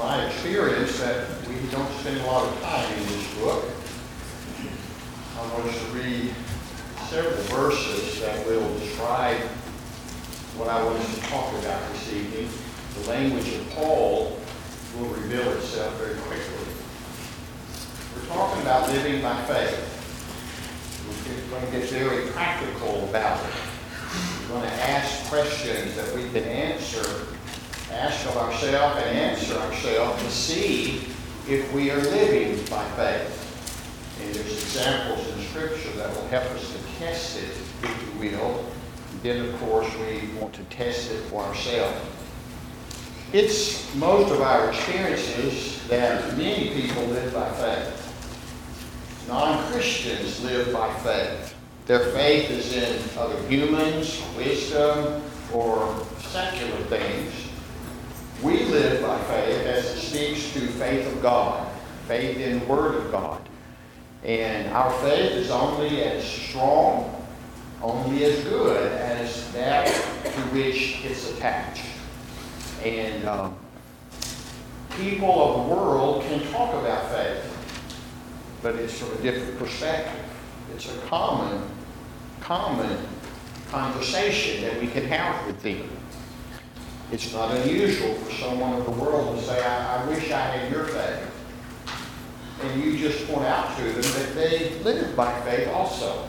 my experience that we don't spend a lot of time in this book. I want us to read several verses that will describe what I want us to talk about this evening. The language of Paul will reveal itself very quickly. We're talking about living by faith. We're going to get very practical about it. We're going to ask questions that we can ask of ourselves and answer ourselves to see if we are living by faith. And there's examples in Scripture that will help us to test it, if you will. And then, of course, we want to test it for ourselves. It's most of our experiences that many people live by faith. Non-Christians live by faith. Their faith is in other humans, wisdom, or secular things. We live by faith as it speaks to faith of God, faith in the Word of God. And our faith is only as strong, only as good as that to which it's attached. And people of the world can talk about faith, but it's from a different perspective. It's a common conversation that we can have with them. It's not unusual for someone of the world to say, I wish I had your faith. And you just point out to them that they live by faith also.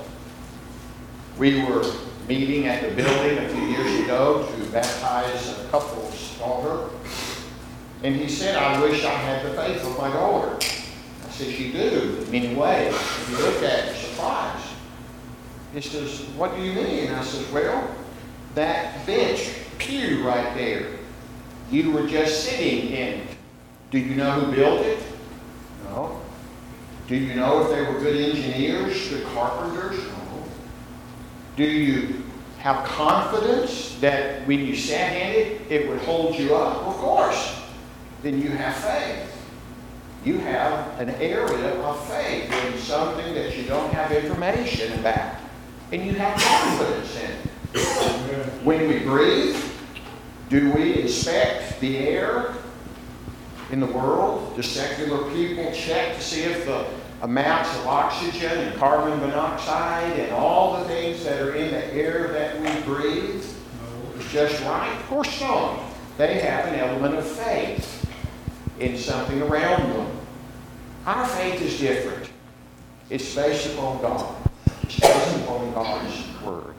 We were meeting at the building a few years ago to baptize a couple's daughter. And he said, I wish I had the faith of my daughter. I said, you do, in many ways. If you look at it, surprised. He says, what do you mean? I said, well, that bench, pew right there, you were just sitting in it. Do you know who built it? No. Do you know if they were good engineers, good carpenters? No. Do you have confidence that when you sat in it, it would hold you up? Of course. Then you have faith. You have an area of faith in something that you don't have information about. And you have confidence in it. When we breathe, do we inspect the air in the world? Do secular people check to see if the amounts of oxygen and carbon monoxide and all the things that are in the air that we breathe is just right? Of course not. They have an element of faith in something around them. Our faith is different. It's based upon God. It's based upon God's Word.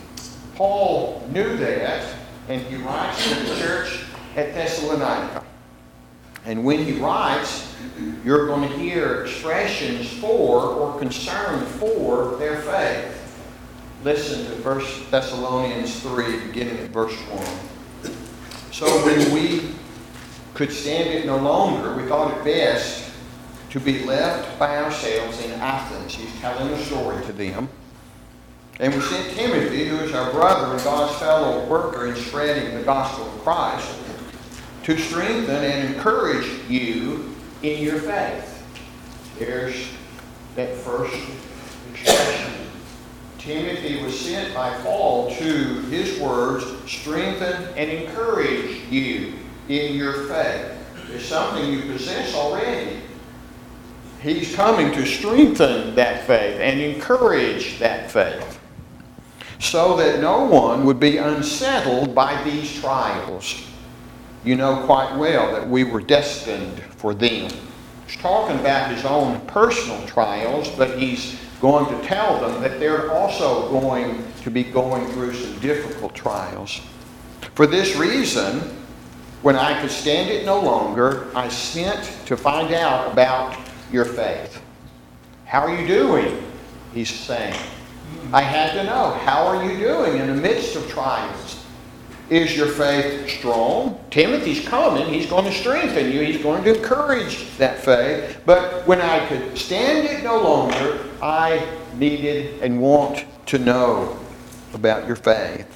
Paul knew that, and he writes to the church at Thessalonica. And when he writes, you're going to hear expressions for or concern for their faith. Listen to 1 Thessalonians 3, beginning at verse 1. So when we could stand it no longer, we thought it best to be left by ourselves in Athens. He's telling a story to them. And we sent Timothy, who is our brother and God's fellow worker in spreading the gospel of Christ, to strengthen and encourage you in your faith. There's that first expression. Timothy was sent by Paul to, his words, strengthen and encourage you in your faith. There's something you possess already. He's coming to strengthen that faith and encourage that faith, so that no one would be unsettled by these trials. You know quite well that we were destined for them. He's talking about his own personal trials, but he's going to tell them that they're also going to be going through some difficult trials. For this reason, when I could stand it no longer, I sent to find out about your faith. How are you doing? He's saying. I had to know, how are you doing in the midst of trials? Is your faith strong? Timothy's coming. He's going to strengthen you. He's going to encourage that faith. But when I could stand it no longer, I needed and want to know about your faith.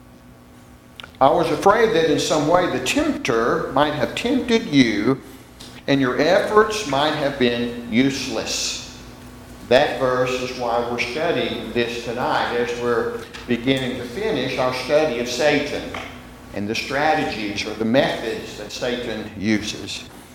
I was afraid that in some way the tempter might have tempted you and your efforts might have been useless. That verse is why we're studying this tonight as we're beginning to finish our study of Satan and the strategies or the methods that Satan uses.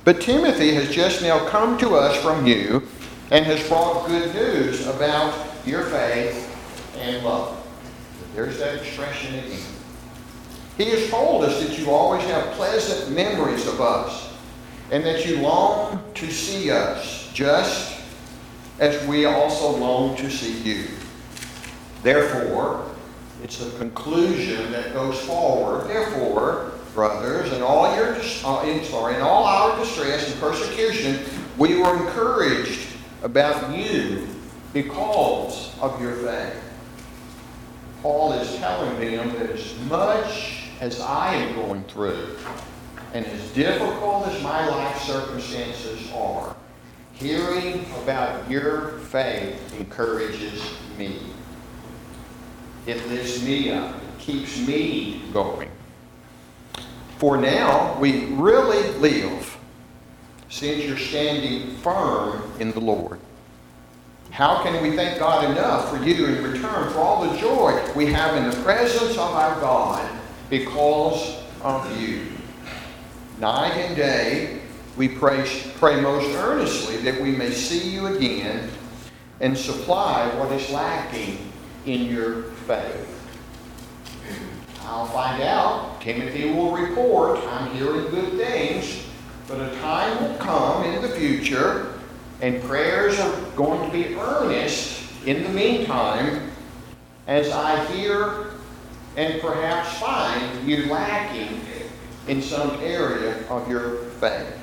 But Timothy has just now come to us from you and has brought good news about your faith and love. There's that expression again. He has told us that you always have pleasant memories of us and that you long to see us, just as we also long to see you. Therefore, it's the conclusion that goes forward. Therefore, brothers, in all our distress and persecution, we were encouraged about you because of your faith. Paul is telling them that as much as I am going through, and as difficult as my life circumstances are, hearing about your faith encourages me. It lifts me up. It keeps me going. For now, we really live, since you're standing firm in the Lord. How can we thank God enough for you in return for all the joy we have in the presence of our God because of you? Night and day, we pray most earnestly that we may see you again and supply what is lacking in your faith. I'll find out. Timothy will report, I'm hearing good things, but a time will come in the future, and prayers are going to be earnest in the meantime, as I hear and perhaps find you lacking in some area of your faith.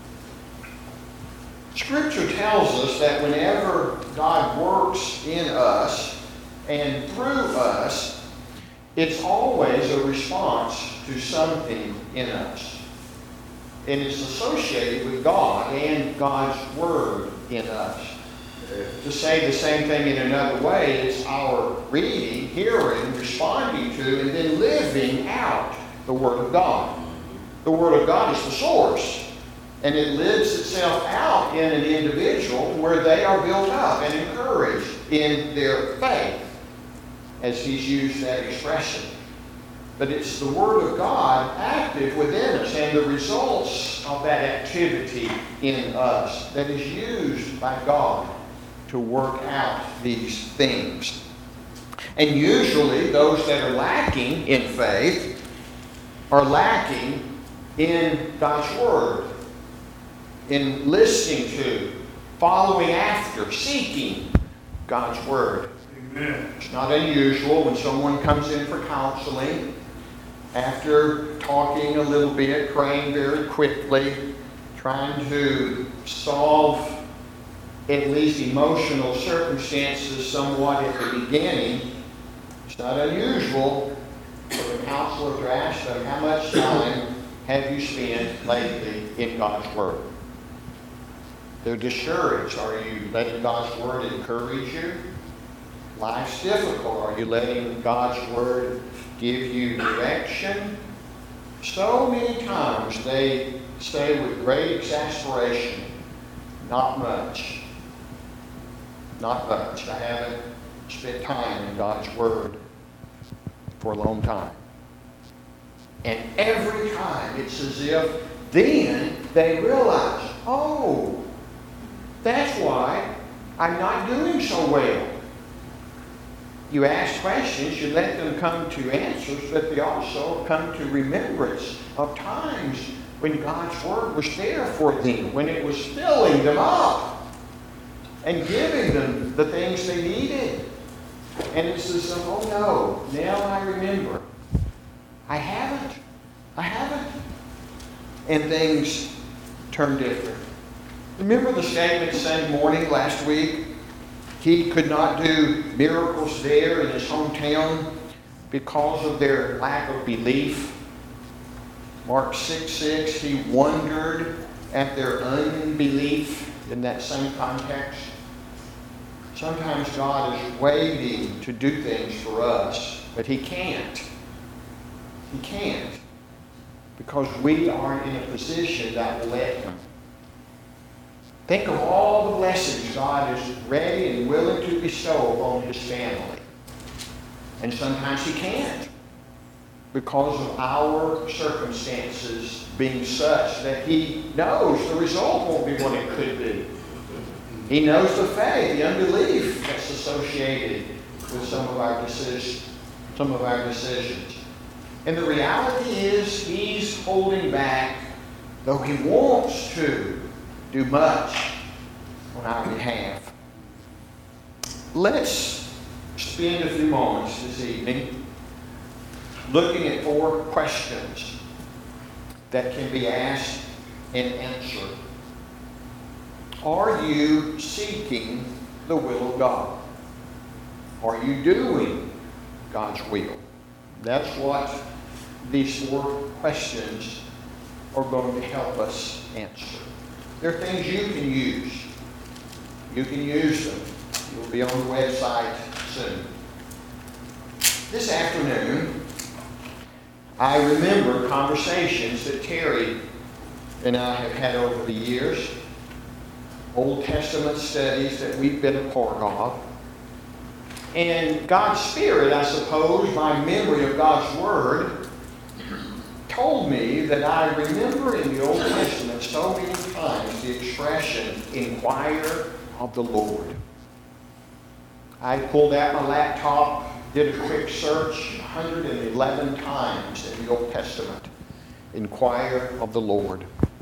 Scripture tells us that whenever God works in us and through us, it's always a response to something in us. And it's associated with God and God's Word in us. To say the same thing in another way, it's our reading, hearing, responding to, and then living out the Word of God. The Word of God is the source, and it lives itself out in an individual where they are built up and encouraged in their faith, as he's used that expression. But it's the Word of God active within us and the results of that activity in us that is used by God to work out these things. And usually those that are lacking in faith are lacking in God's Word, in listening to, following after, seeking God's Word. Amen. It's not unusual when someone comes in for counseling, after talking a little bit, praying very quickly, trying to solve at least emotional circumstances somewhat at the beginning, it's not unusual for the counselor to ask them, how much time have you spent lately in God's Word? They're discouraged. Are you letting God's Word encourage you? Life's difficult. Are you letting God's Word give you direction? So many times they say with great exasperation, not much. Not much. I haven't spent time in God's Word for a long time. And every time it's as if then they realize, oh, that's why I'm not doing so well. You ask questions, you let them come to answers, but they also come to remembrance of times when God's Word was there for them, when it was filling them up and giving them the things they needed. And it's as if, oh no, now I remember. I haven't. And things turn different. Remember the statement Sunday morning last week? He could not do miracles there in his hometown because of their lack of belief. Mark 6:6, he wondered at their unbelief in that same context. Sometimes God is waiting to do things for us, but He can't. He can't, because we aren't in a position that will let Him. Think of all the blessings God is ready and willing to bestow upon His family. And sometimes He can't, because of our circumstances being such that He knows the result won't be what it could be. He knows the faith, the unbelief that's associated with some of our decisions. And the reality is He's holding back, though He wants to do much on our behalf. Let's spend a few moments this evening looking at 4 questions that can be asked and answered. Are you seeking the will of God? Are you doing God's will? That's what these 4 questions are going to help us answer. They're things you can use. You can use them. You'll be on the website soon. This afternoon, I remember conversations that Terry and I have had over the years, Old Testament studies that we've been a part of. And God's Spirit, I suppose, my memory of God's Word, told me that I remember in the Old Testament so many times the expression, inquire of the Lord. I pulled out my laptop, did a quick search, 111 times in the Old Testament. Inquire of the Lord.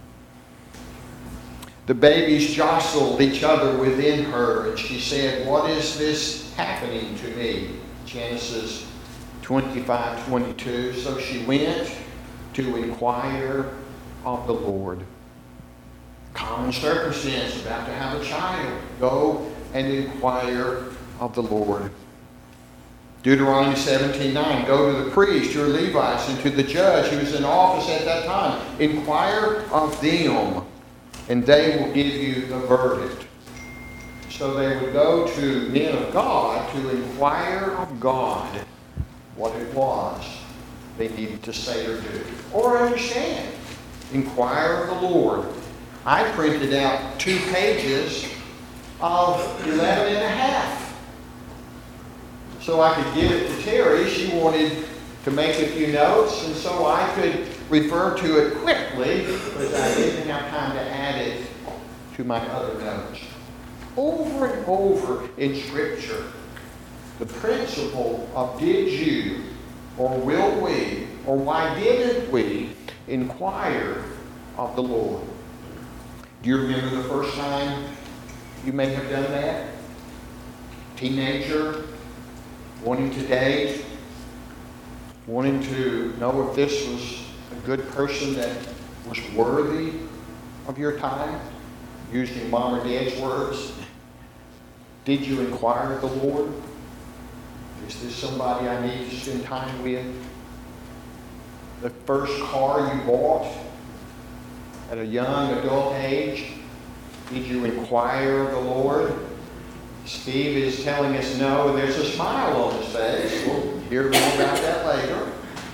The babies jostled each other within her, and she said, "What is this happening to me?" Genesis 25:22. So she went to inquire of the Lord. Common circumstance, about to have a child. Go and inquire of the Lord. Deuteronomy 17:9. Go to the priest, your Levites, and to the judge who was in office at that time. Inquire of them, and they will give you the verdict. So they would go to men of God to inquire of God what it was they needed to say or do, or understand. Inquire of the Lord. I printed out 2 pages of 11 and a half. So I could give it to Terry. She wanted to make a few notes, and so I could refer to it quickly because I didn't have time to add it to my other notes. Over and over in Scripture, the principle of did you, or will we, or why didn't we inquire of the Lord? Do you remember the first time you may have done that? Teenager, wanting to date, wanting to know if this was a good person that was worthy of your time, using Mom or Dad's words. Did you inquire of the Lord? Is this somebody I need to spend time with? The first car you bought at a young adult age, did you inquire of the Lord? Steve is telling us no. There's a smile on his face. We'll hear more about that later.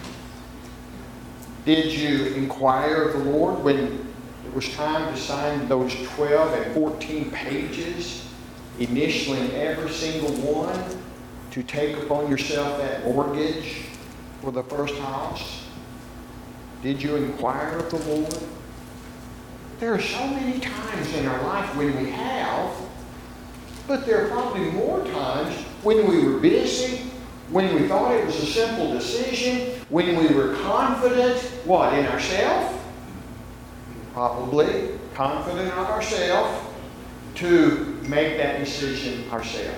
Did you inquire of the Lord when it was time to sign those 12 and 14 pages, initialing every single one to take upon yourself that mortgage for the first house? Did you inquire of the Lord? There are so many times in our life when we have, but there are probably more times when we were busy, when we thought it was a simple decision, when we were confident, what, in ourselves? Probably confident of ourselves to make that decision ourselves.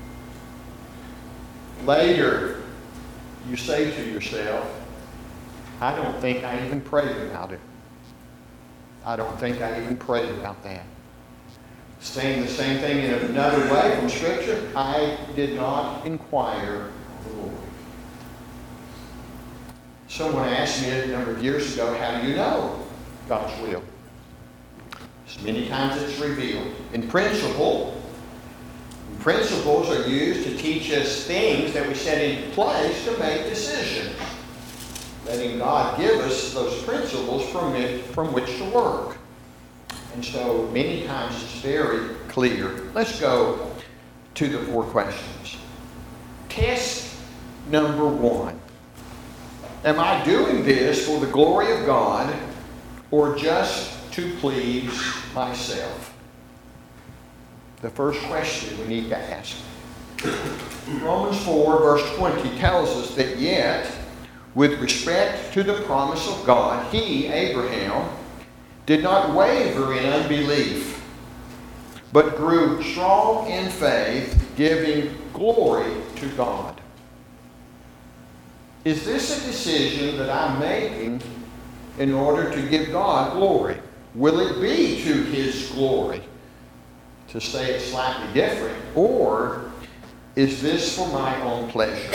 Later, you say to yourself, I don't think I even prayed about it. I don't think I even prayed about that. Saying the same thing in another way from Scripture, I did not inquire of the Lord. Someone asked me a number of years ago, how do you know God's will? Many times it's revealed. In principle, principles are used to teach us things that we set in place to make decisions. Letting God give us those principles from which to work. And so many times it's very clear. Let's go to the 4 questions. Test number 1. Am I doing this for the glory of God or just to please myself? The first question we need to ask. Romans 4 verse 20 tells us that yet, with respect to the promise of God, he, Abraham, did not waver in unbelief, but grew strong in faith, giving glory to God. Is this a decision that I'm making in order to give God glory? Will it be to His glory? To say it slightly different. Or is this for my own pleasure?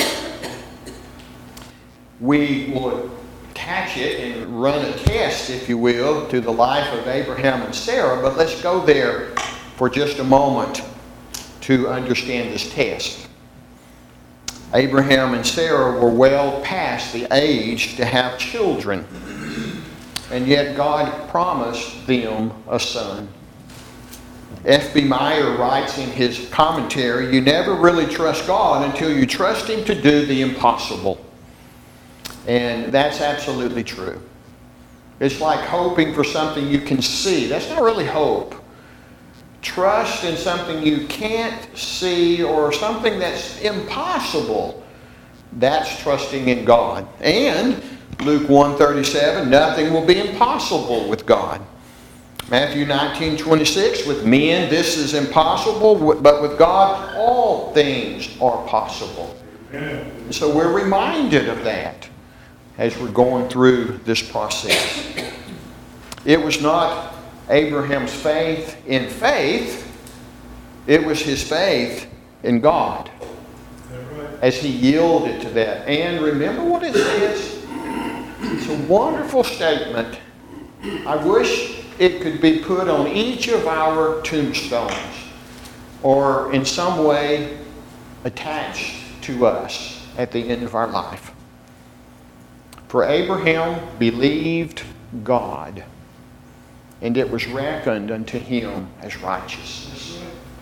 We will attach it and run a test, if you will, to the life of Abraham and Sarah, but let's go there for just a moment to understand this test. Abraham and Sarah were well past the age to have children, and yet God promised them a son. F.B. Meyer writes in his commentary, you never really trust God until you trust Him to do the impossible. And that's absolutely true. It's like hoping for something you can see. That's not really hope. Trust in something you can't see or something that's impossible. That's trusting in God. And Luke 1:37, nothing will be impossible with God. Matthew 19:26, with men this is impossible, but with God all things are possible. And so we're reminded of that as we're going through this process. It was not Abraham's faith in faith, it was his faith in God as he yielded to that. And remember what it says? It's a wonderful statement. I wish it could be put on each of our tombstones or in some way attached to us at the end of our life. For Abraham believed God, and it was reckoned unto him as righteousness.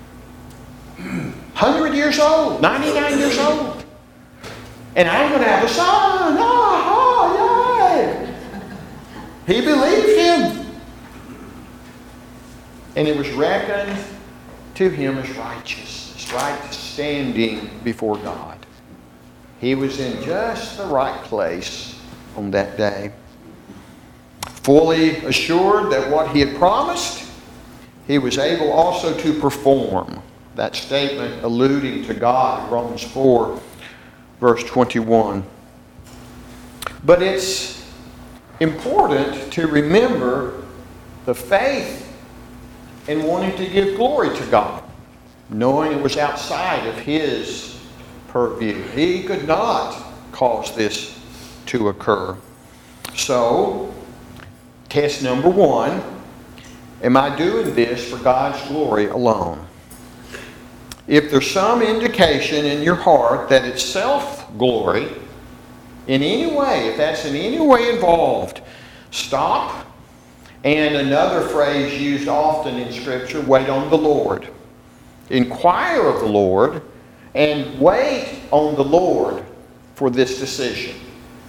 100 years old, 99 years old. And I'm going to have a son. Yay! He believed Him. And it was reckoned to him as righteousness, right standing before God. He was in just the right place on that day. Fully assured that what he had promised, he was able also to perform. That statement alluding to God in Romans 4, verse 21. But it's important to remember the faith in wanting to give glory to God, knowing it was outside of his purview. He could not cause this to occur. So, test number one, am I doing this for God's glory alone? If there's some indication in your heart that it's self-glory, in any way, if that's in any way involved, stop. And another phrase used often in Scripture, wait on the Lord. Inquire of the Lord and wait on the Lord for this decision.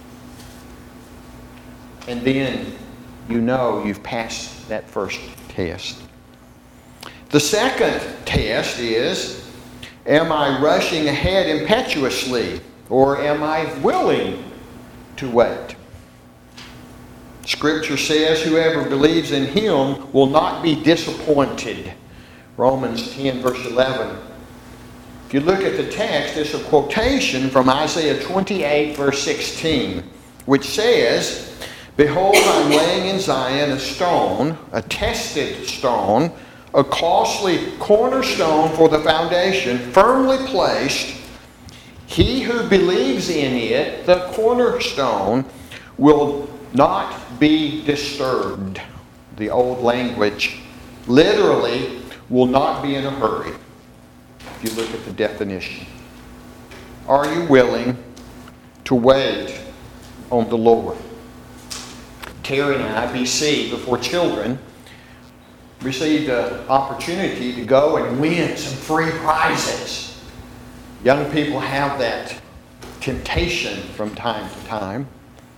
And then you know you've passed that first test. The second test is, am I rushing ahead impetuously or am I willing to wait? Scripture says whoever believes in Him will not be disappointed. Romans 10 verse 11. If you look at the text, it's a quotation from Isaiah 28 verse 16, which says, behold, I'm laying in Zion a stone, a tested stone, a costly cornerstone for the foundation, firmly placed. He who believes in it, the cornerstone, will not be disturbed. The old language literally will not be in a hurry. If you look at the definition. Are you willing to wait on the Lord? Terry and I, BC, before children, received an opportunity to go and win some free prizes. Young people have that temptation from time to time.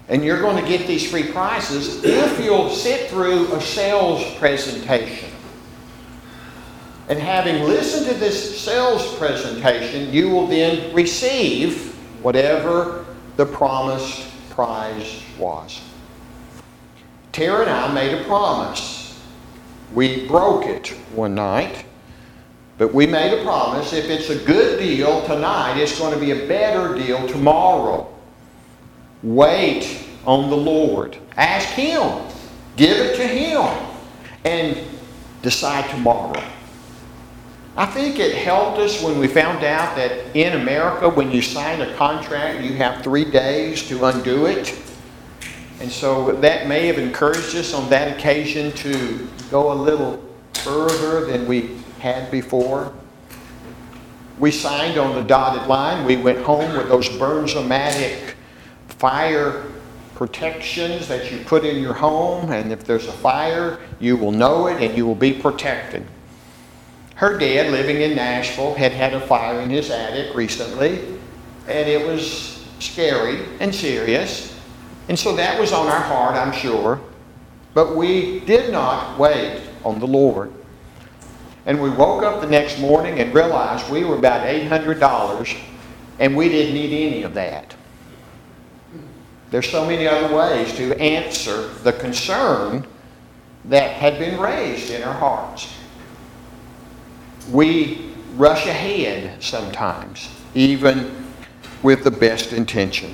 And you're going to get these free prizes if you'll sit through a sales presentation. And having listened to this sales presentation, you will then receive whatever the promised prize was. Tara and I made a promise. We broke it one night, but we made a promise. If it's a good deal tonight, it's going to be a better deal tomorrow. Wait on the Lord. Ask Him. Give it to Him. And decide tomorrow. I think it helped us when we found out that in America, when you sign a contract, you have 3 days to undo it. And so that may have encouraged us on that occasion to go a little further than we had before. We signed on the dotted line. We went home with those Burns-O-Matic fire protections that you put in your home. And if there's a fire, you will know it and you will be protected. Her dad, living in Nashville, had had a fire in his attic recently, and it was scary and serious. And so that was on our heart, I'm sure. But we did not wait on the Lord. And we woke up the next morning and realized we were about $800, and we didn't need any of that. There's so many other ways to answer the concern that had been raised in our hearts. We rush ahead sometimes, even with the best intention.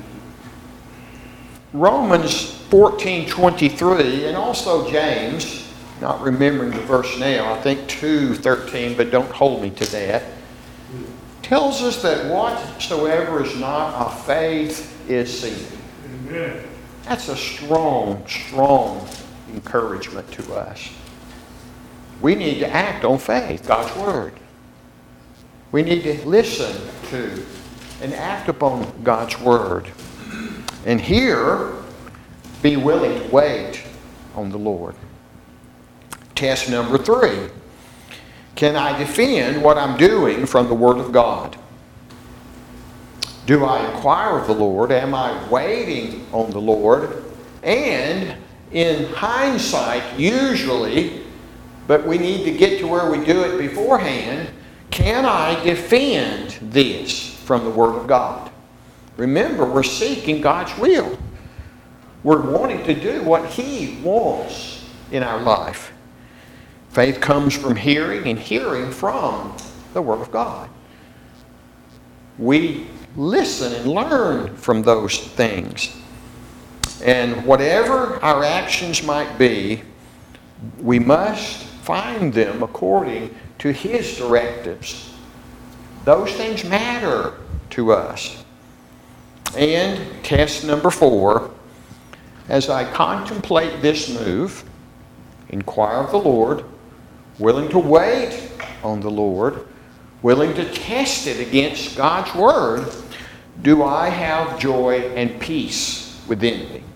Romans 14:23, and also James, not remembering the verse now, I think 2:13, but don't hold me to that, tells us that whatsoever is not of faith is sin. Amen. That's a strong, strong encouragement to us. We need to act on faith, God's Word. We need to listen to and act upon God's Word. And here, be willing to wait on the Lord. Test number 3. Can I defend what I'm doing from the Word of God? Do I inquire of the Lord? Am I waiting on the Lord? And in hindsight, usually, but we need to get to where we do it beforehand, can I defend this from the Word of God? Remember, we're seeking God's will. We're wanting to do what He wants in our life. Faith comes from hearing, and hearing from the Word of God. We listen and learn from those things. And whatever our actions might be, we must find them according to His directives. Those things matter to us. And test number 4, as I contemplate this move, inquire of the Lord, willing to wait on the Lord, willing to test it against God's Word, do I have joy and peace within me?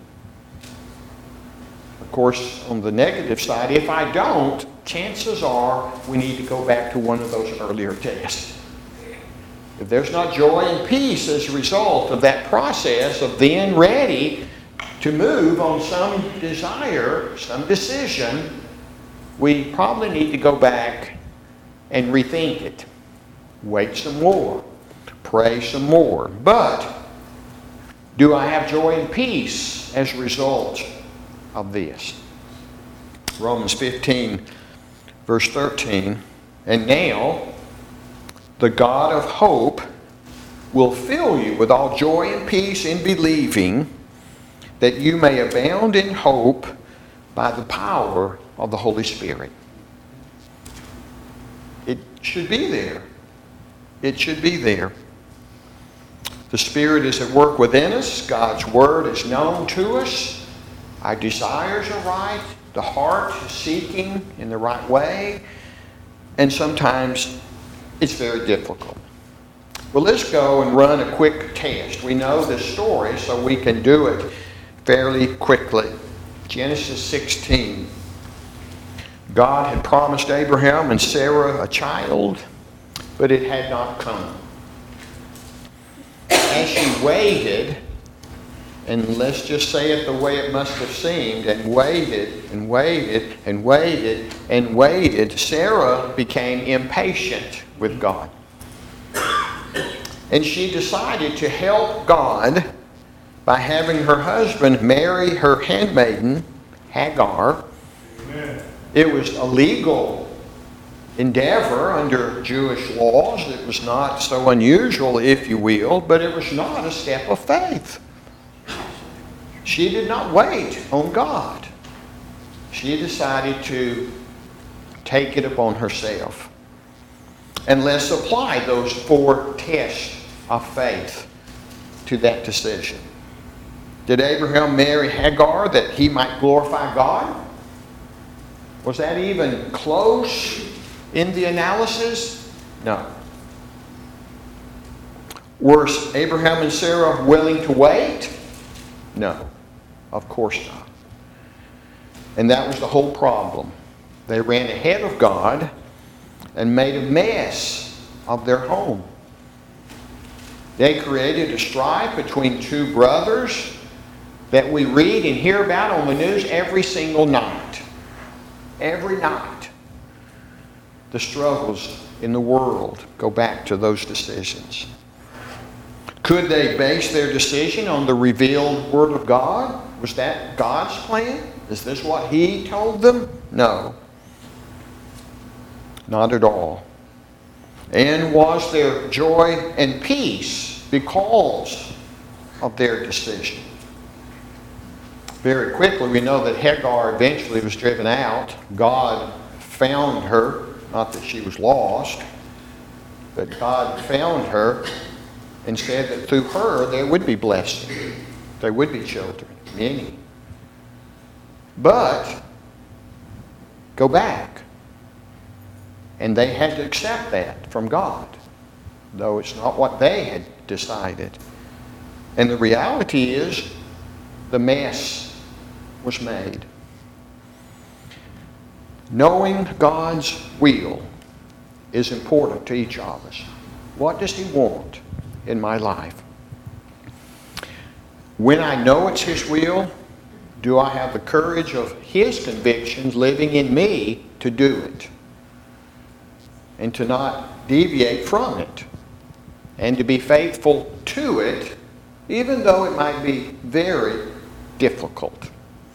Of course, on the negative side, if I don't, chances are we need to go back to one of those earlier tests. If there's not joy and peace as a result of that process of being ready to move on some desire, some decision, we probably need to go back and rethink it. Wait some more. Pray some more. But do I have joy and peace as a result of this? Romans 15, verse 13. And now, the God of hope will fill you with all joy and peace in believing, that you may abound in hope by the power of the Holy Spirit. It should be there. It should be there. The Spirit is at work within us. God's Word is known to us. Our desires are right. The heart is seeking in the right way. And sometimes it's very difficult. Well, let's go and run a quick test. We know this story, so we can do it fairly quickly. Genesis 16. God had promised Abraham and Sarah a child, but it had not come. As she waited, and let's just say it the way it must have seemed, and waited and waited and waited and waited, Sarah became impatient with God. And she decided to help God by having her husband marry her handmaiden, Hagar. Amen. It was a legal endeavor under Jewish laws. It was not so unusual, if you will, but it was not a step of faith. She did not wait on God. She decided to take it upon herself. And let's apply those 4 tests of faith to that decision. Did Abraham marry Hagar that he might glorify God? Was that even close in the analysis? No. Were Abraham and Sarah willing to wait? No, of course not. And that was the whole problem. They ran ahead of God and made a mess of their home. They created a strife between 2 brothers that we read and hear about on the news every single night. Every night. The struggles in the world go back to those decisions. Could they base their decision on the revealed Word of God? Was that God's plan? Is this what He told them? No. Not at all. And was there joy and peace because of their decision? Very quickly, we know that Hagar eventually was driven out. God found her. Not that she was lost, but God found her and said that through her there would be blessing. There would be children, many. But go back. And they had to accept that from God, though it's not what they had decided. And the reality is the mess was made. Knowing God's will is important to each of us. What does He want in my life? When I know it's His will, do I have the courage of His convictions living in me to do it? And to not deviate from it. And to be faithful to it, even though it might be very difficult.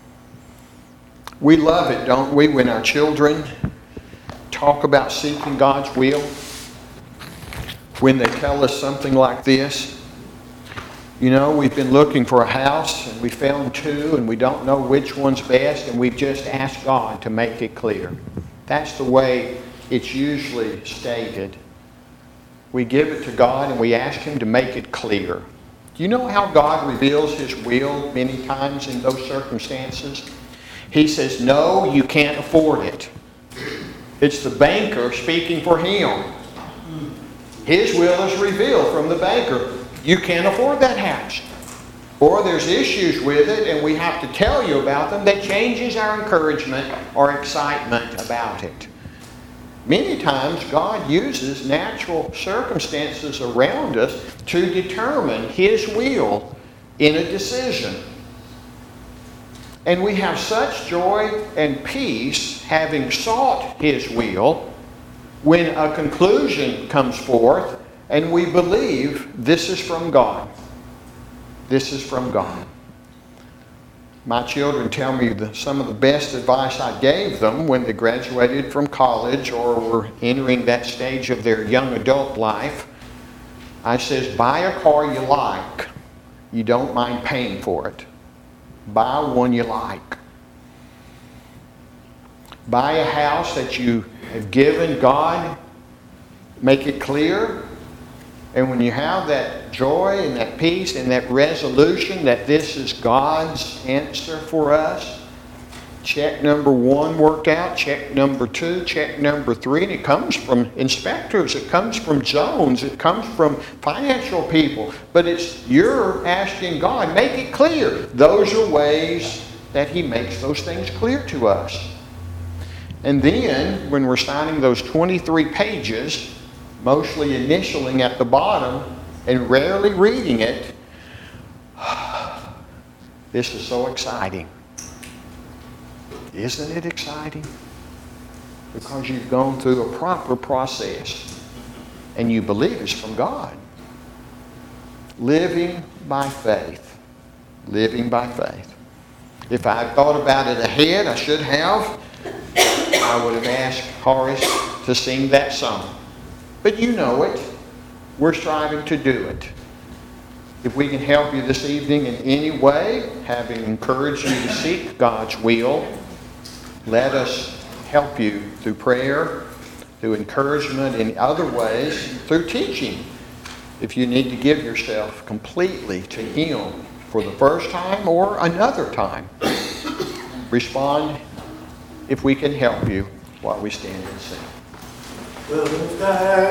We love it, don't we, when our children talk about seeking God's will? When they tell us something like this. You know, we've been looking for a house and we found 2 and we don't know which one's best and we've just asked God to make it clear. That's the way it's usually stated. We give it to God and we ask Him to make it clear. Do you know how God reveals His will many times in those circumstances? He says, no, you can't afford it. It's the banker speaking for him. His will is revealed from the banker. You can't afford that house. Or there's issues with it and we have to tell you about them that changes our encouragement or excitement about it. Many times God uses natural circumstances around us to determine His will in a decision. And we have such joy and peace having sought His will when a conclusion comes forth and we believe this is from God. This is from God. My children tell me some of the best advice I gave them when they graduated from college or were entering that stage of their young adult life. I says, buy a car you like. You don't mind paying for it. Buy one you like. Buy a house that you have given God. Make it clear. And when you have that joy and that peace and that resolution that this is God's answer for us, check number 1 worked out, check number 2, check number 3, and it comes from inspectors, it comes from zones, it comes from financial people, but it's you're asking God, make it clear. Those are ways that He makes those things clear to us. And then, when we're signing those 23 pages, mostly initialing at the bottom and rarely reading it, This is so exciting. Isn't it exciting? Because you've gone through a proper process and you believe it's from God. Living by faith. Living by faith. If I had thought about it ahead, I should have. I would have asked Horace to sing that song. But you know it. We're striving to do it. If we can help you this evening in any way, having encouraged you to seek God's will, let us help you through prayer, through encouragement, in other ways, through teaching. If you need to give yourself completely to Him for the first time or another time, respond if we can help you while we stand and sing.